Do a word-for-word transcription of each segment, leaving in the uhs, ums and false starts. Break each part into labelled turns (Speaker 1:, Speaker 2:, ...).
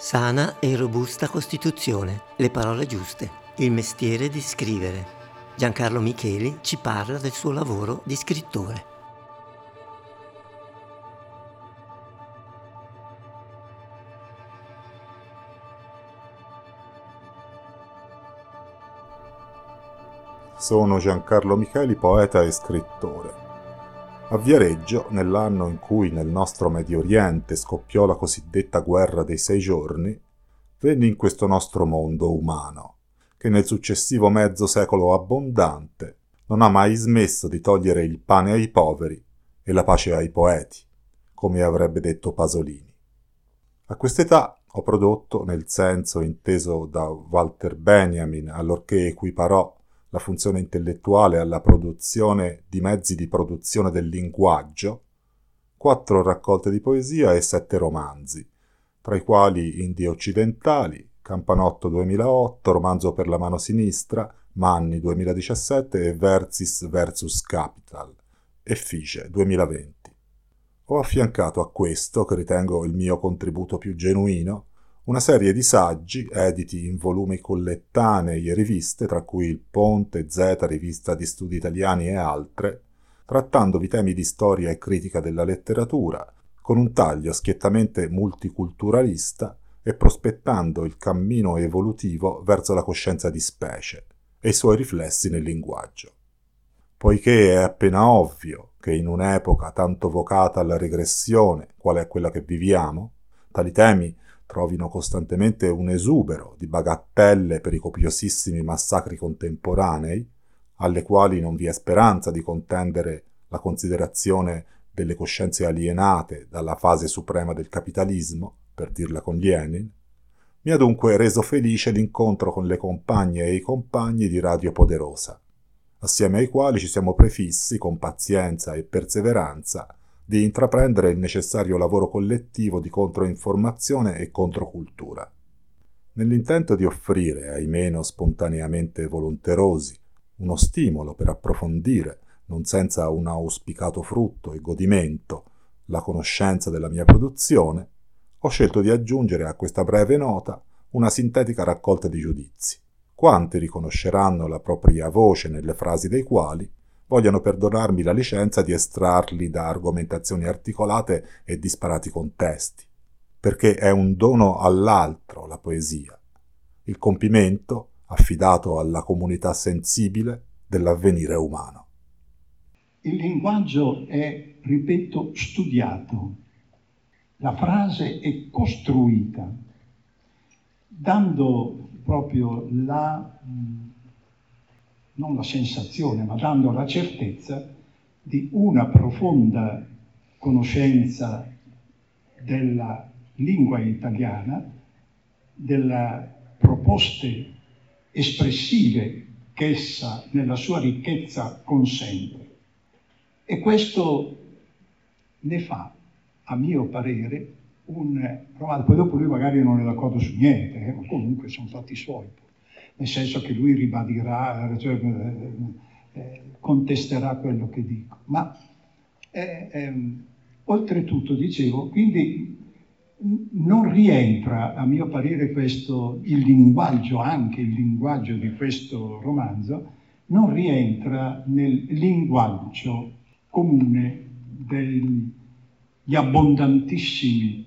Speaker 1: Sana e robusta Costituzione, le parole giuste, il mestiere di scrivere. Giancarlo Micheli ci parla del suo lavoro di scrittore.
Speaker 2: Sono Giancarlo Micheli, poeta e scrittore. A Viareggio, nell'anno in cui nel nostro Medio Oriente scoppiò la cosiddetta guerra dei sei giorni, venni in questo nostro mondo umano, che nel successivo mezzo secolo abbondante non ha mai smesso di togliere il pane ai poveri e la pace ai poeti, come avrebbe detto Pasolini. A quest'età ho prodotto, nel senso inteso da Walter Benjamin, allorché equiparò la funzione intellettuale alla produzione di mezzi di produzione del linguaggio, quattro raccolte di poesia e sette romanzi, tra i quali Indie occidentali, Campanotto duemilaotto, Romanzo per la mano sinistra, Manni duemiladiciassette e Versis versus Capital, Effigie duemilaventi. Ho affiancato a questo, che ritengo il mio contributo più genuino, una serie di saggi editi in volumi collettanei e riviste, tra cui il Ponte, Z, Rivista di Studi Italiani e altre, trattandovi temi di storia e critica della letteratura, con un taglio schiettamente multiculturalista e prospettando il cammino evolutivo verso la coscienza di specie e i suoi riflessi nel linguaggio. Poiché è appena ovvio che in un'epoca tanto vocata alla regressione, qual è quella che viviamo, tali temi trovino costantemente un esubero di bagattelle per i copiosissimi massacri contemporanei, alle quali non vi è speranza di contendere la considerazione delle coscienze alienate dalla fase suprema del capitalismo, per dirla con Lenin, mi ha dunque reso felice l'incontro con le compagne e i compagni di Radio Poderosa, assieme ai quali ci siamo prefissi, con pazienza e perseveranza, di intraprendere il necessario lavoro collettivo di controinformazione e controcultura. Nell'intento di offrire ai meno spontaneamente volonterosi uno stimolo per approfondire, non senza un auspicato frutto e godimento, la conoscenza della mia produzione, ho scelto di aggiungere a questa breve nota una sintetica raccolta di giudizi. Quanti riconosceranno la propria voce nelle frasi dei quali vogliano perdonarmi la licenza di estrarli da argomentazioni articolate e disparati contesti, perché è un dono all'altro la poesia, il compimento affidato alla comunità sensibile dell'avvenire umano.
Speaker 3: Il linguaggio è, ripeto, studiato. La frase è costruita, dando proprio la, non la sensazione, ma dando la certezza di una profonda conoscenza della lingua italiana, delle proposte espressive che essa nella sua ricchezza consente. E questo ne fa, a mio parere, un romanzo. Poi dopo lui magari non è d'accordo su niente, eh, ma comunque sono fatti suoi. Nel senso che lui ribadirà, cioè, eh, contesterà quello che dico. Ma eh, ehm, oltretutto, dicevo, quindi non rientra, a mio parere, questo, il linguaggio, anche il linguaggio di questo romanzo, non rientra nel linguaggio comune degli abbondantissimi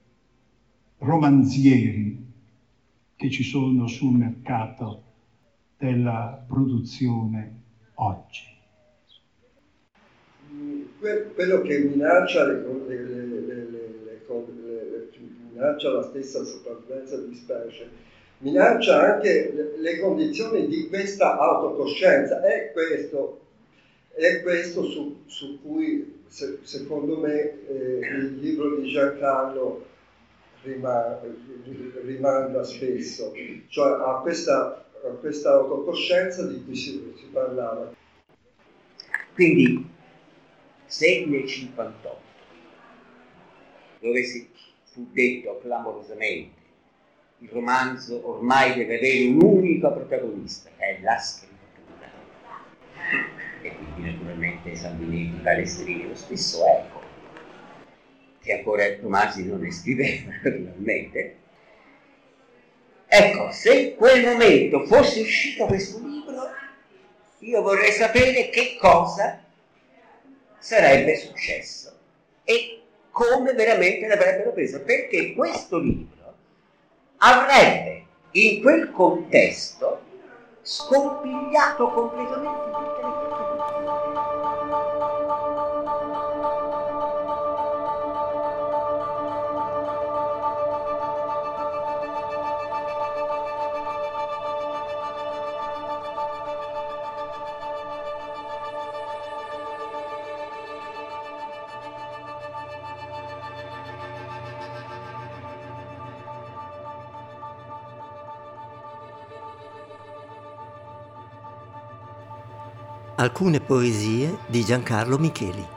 Speaker 3: romanzieri che ci sono sul mercato della produzione oggi.
Speaker 4: Quello che minaccia, le, le, le, le, le, le, minaccia la stessa sopravvivenza di specie, minaccia anche le, le condizioni di questa autocoscienza. È questo, è questo su, su cui, se, secondo me, eh, il libro di Giancarlo rimanda spesso, cioè a questa, a questa autocoscienza di cui si, si parlava.
Speaker 5: Quindi, se nel cinquantotto, dove si fu detto clamorosamente il romanzo ormai deve avere un unico protagonista, che è la scrittura, e quindi naturalmente Sanguinetti, Balestrini, lo stesso Eco, che ancora Tomasi non ne scriveva naturalmente, Ecco, se in quel momento fosse uscito questo libro, io vorrei sapere che cosa sarebbe successo e come veramente l'avrebbero preso, perché questo libro avrebbe in quel contesto scompigliato completamente tutte le
Speaker 1: Alcune poesie di Giancarlo Micheli.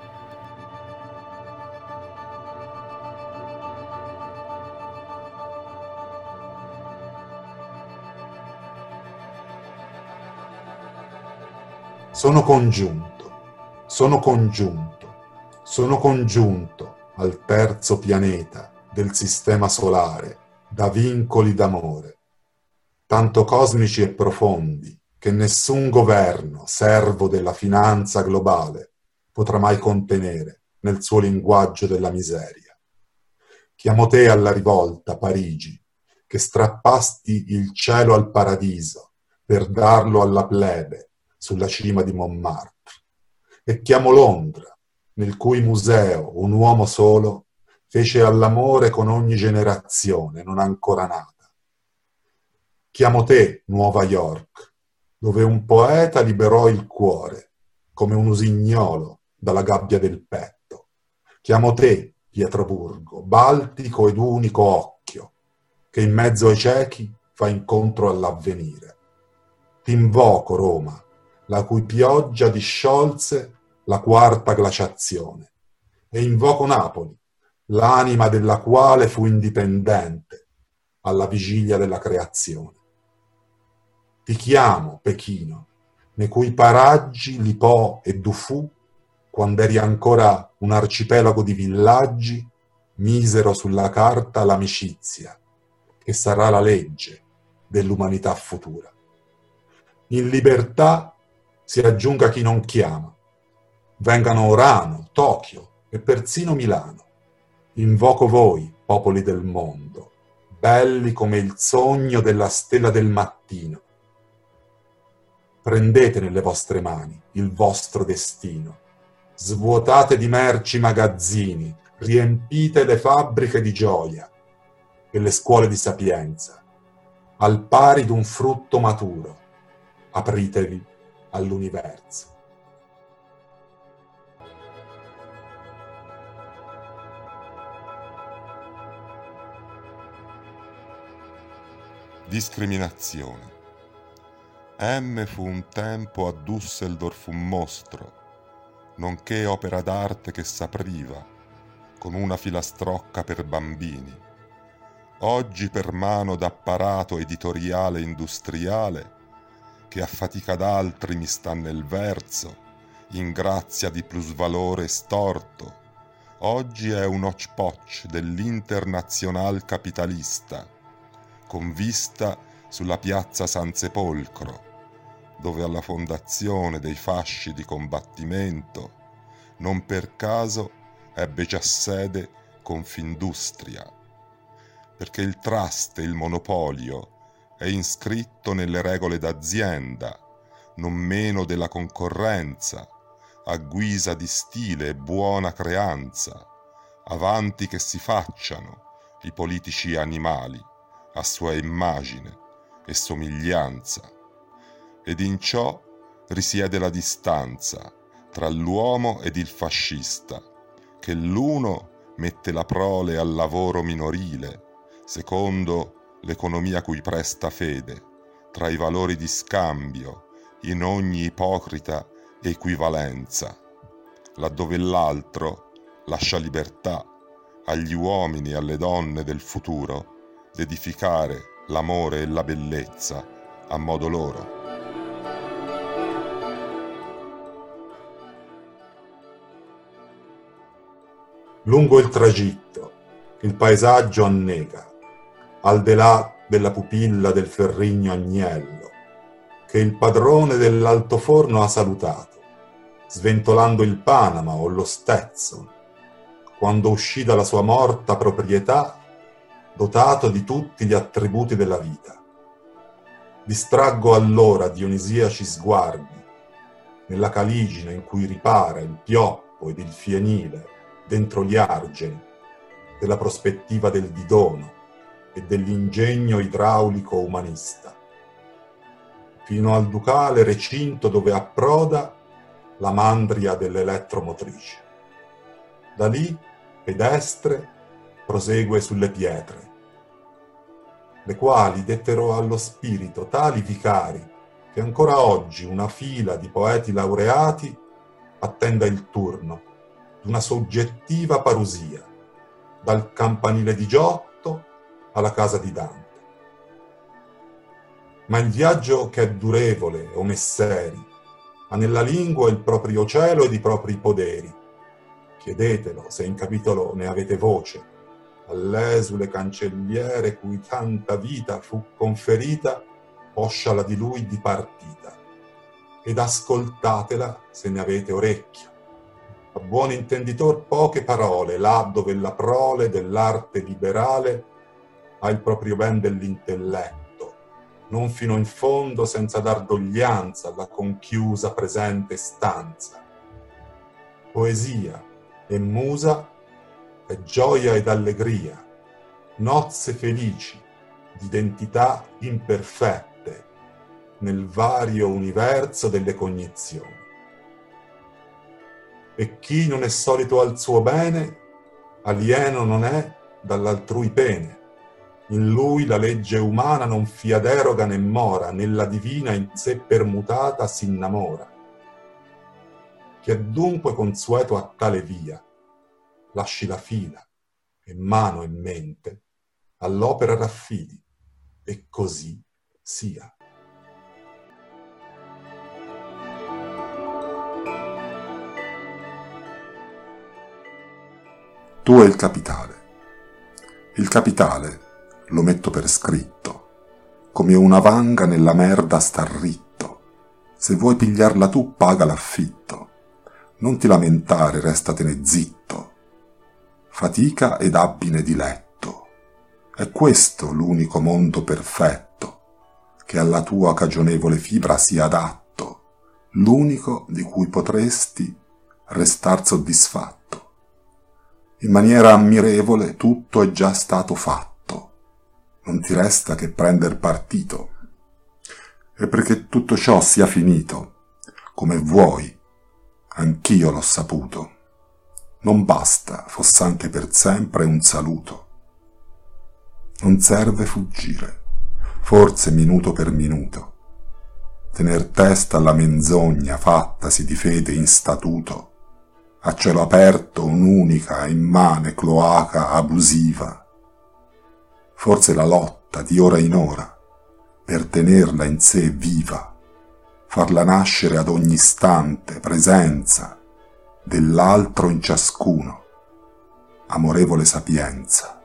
Speaker 2: Sono congiunto, sono congiunto, sono congiunto al terzo pianeta del sistema solare da vincoli d'amore, tanto cosmici e profondi che nessun governo, servo della finanza globale, potrà mai contenere nel suo linguaggio della miseria. Chiamo te alla rivolta, Parigi, che strappasti il cielo al paradiso per darlo alla plebe sulla cima di Montmartre. E chiamo Londra, nel cui museo un uomo solo fece all'amore con ogni generazione non ancora nata. Chiamo te, Nuova York, dove un poeta liberò il cuore, come un usignolo, dalla gabbia del petto. Chiamo te, Pietroburgo, baltico ed unico occhio, che in mezzo ai ciechi fa incontro all'avvenire. T'invoco, Roma, la cui pioggia disciolse la quarta glaciazione, e invoco Napoli, l'anima della quale fu indipendente alla vigilia della creazione. Ti chiamo, Pechino, nei cui paraggi Li Po e Du Fu, quando eri ancora un arcipelago di villaggi, misero sulla carta l'amicizia, che sarà la legge dell'umanità futura. In libertà si aggiunga chi non chiama. Vengano Orano, Tokyo e persino Milano. Invoco voi, popoli del mondo, belli come il sogno della stella del mattino. Prendete nelle vostre mani il vostro destino. Svuotate di merci i magazzini, riempite le fabbriche di gioia e le scuole di sapienza. Al pari d'un frutto maturo, apritevi all'universo.
Speaker 6: Discriminazione. M fu un tempo a Düsseldorf un mostro, nonché opera d'arte che s'apriva, con una filastrocca per bambini. Oggi per mano d'apparato editoriale industriale, che a fatica d'altri mi sta nel verso, in grazia di plusvalore storto, oggi è un hodgepodge dell'internazional capitalista, con vista sulla piazza San Sepolcro, dove alla fondazione dei fasci di combattimento non per caso ebbe già sede Confindustria, perché il trust e il monopolio è iscritto nelle regole d'azienda, non meno della concorrenza, a guisa di stile e buona creanza, avanti che si facciano i politici animali a sua immagine e somiglianza, ed in ciò risiede la distanza tra l'uomo ed il fascista, che l'uno mette la prole al lavoro minorile, secondo l'economia cui presta fede, tra i valori di scambio, in ogni ipocrita equivalenza, laddove l'altro lascia libertà agli uomini e alle donne del futuro d'edificare l'amore e la bellezza a modo loro.
Speaker 2: Lungo il tragitto, il paesaggio annega, al di là della pupilla del Ferrigno Agnello, che il padrone dell'altoforno ha salutato, sventolando il Panama o lo Stetson, quando uscì dalla sua morta proprietà, dotato di tutti gli attributi della vita. Distraggo allora dionisiaci sguardi, nella caligine in cui ripara il pioppo ed il fienile, dentro gli argini, della prospettiva del Didono e dell'ingegno idraulico umanista, fino al ducale recinto dove approda la mandria dell'elettromotrice. Da lì, pedestre, prosegue sulle pietre, le quali dettero allo spirito tali vicari che ancora oggi una fila di poeti laureati attenda il turno d'una soggettiva parusia, dal campanile di Giotto alla casa di Dante. Ma il viaggio che è durevole, o messeri, ha nella lingua il proprio cielo ed i propri poderi. Chiedetelo, se in capitolo ne avete voce, all'esule cancelliere cui tanta vita fu conferita, posciala di lui di partita, ed ascoltatela se ne avete orecchio. A buon intenditor poche parole, là dove la prole dell'arte liberale ha il proprio ben dell'intelletto, non fino in fondo senza dar doglianza alla conchiusa presente stanza. Poesia e musa è gioia ed allegria, nozze felici d'identità imperfette nel vario universo delle cognizioni. E chi non è solito al suo bene, alieno non è dall'altrui pene. In lui la legge umana non fia deroga né mora, nella divina in sé permutata s'innamora. Chi è dunque consueto a tale via, lasci la fila e mano e mente all'opera raffidi, e così sia.
Speaker 6: Tu e il capitale. Il capitale lo metto per scritto, come una vanga nella merda sta ritto. Se vuoi pigliarla tu, paga l'affitto. Non ti lamentare, restatene zitto. Fatica ed abbine diletto. È questo l'unico mondo perfetto, che alla tua cagionevole fibra sia adatto, l'unico di cui potresti restar soddisfatto. In maniera ammirevole tutto è già stato fatto, non ti resta che prender partito. E perché tutto ciò sia finito, come vuoi, anch'io l'ho saputo, non basta, foss'anche per sempre un saluto. Non serve fuggire, forse minuto per minuto, tener testa alla menzogna fattasi di fede in statuto, a cielo aperto un'unica immane cloaca abusiva. Forse la lotta di ora in ora, per tenerla in sé viva, farla nascere ad ogni istante presenza dell'altro in ciascuno, amorevole sapienza.